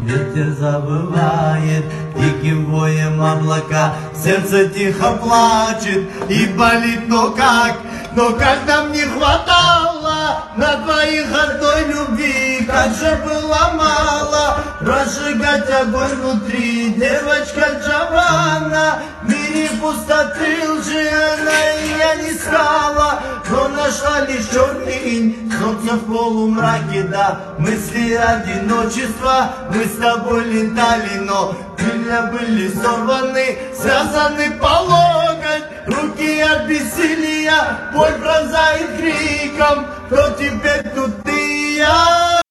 ветер завывает диким воем облака, сердце тихо плачет и болит, но как нам не хватало на двоих одной любви, как же было мало разжигать огонь внутри. Девочка Джованна, в мире пустоты лжи она я не искала, но нашла лишь черный инь, солнце в полумраке, да, мысли одиночества мы с тобой летали, но крылья были сорваны, связаны по локоть, руки от бессилия, боль пронзает криком, кто теперь тут ты и я?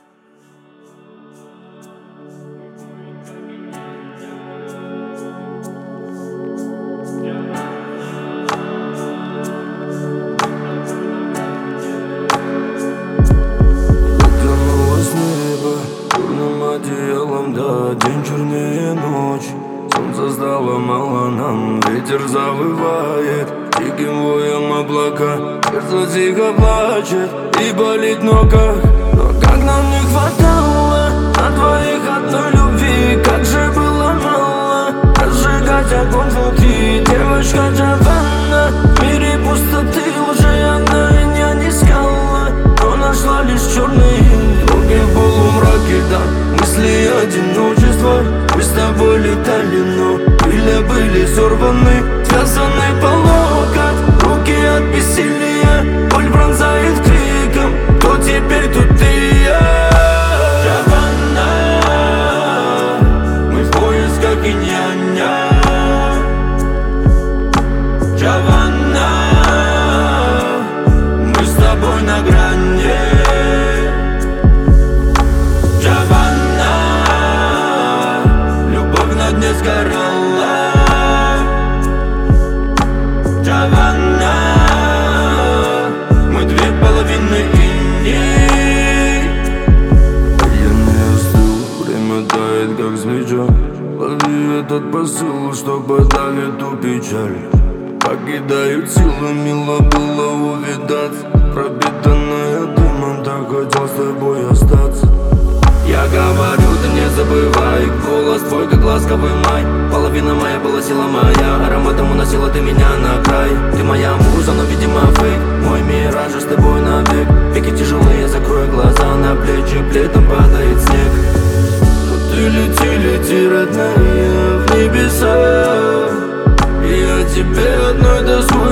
Одеялом, да, день чернее ночь, солнце стало мало нам, ветер завывает диким воем облака, сердце тихо плачет и болит, но как нам не хватало на двоих одной любви, как же было мало разжигать огонь внутри. Девочка Джованна, в мире пустоты лжи она меня не искала, но нашла лишь черный руки в полумраке, да, мысли одиночества мы с тобой летали, но крылья были сорваны, связаны по локоть, руки от бессилия, боль пронзает криком, кто теперь тут ты и я? Джованна, мы в поисках инь-яня. Джованна, мы с тобой на грани. Джованна, любовь на дне сгорала. Джованна, мы две половины иней. Я не остыл, время тает как свеча. Лови этот посыл, что подавит эту печаль. Покидают силы, мило было увидаться, пропитанная дымом, так хотел с тобой остаться. Я говорю, ты не забывай, голос твой, как ласковый май. Половина моя была сила моя, ароматом уносила ты меня на край. Ты моя муза, но видимо фейк, мой мираж с тобой навек. Веки тяжелые, закрой глаза, на плечи пледом падает снег. Но ты лети, родная, в небеса, и я тебе одной досу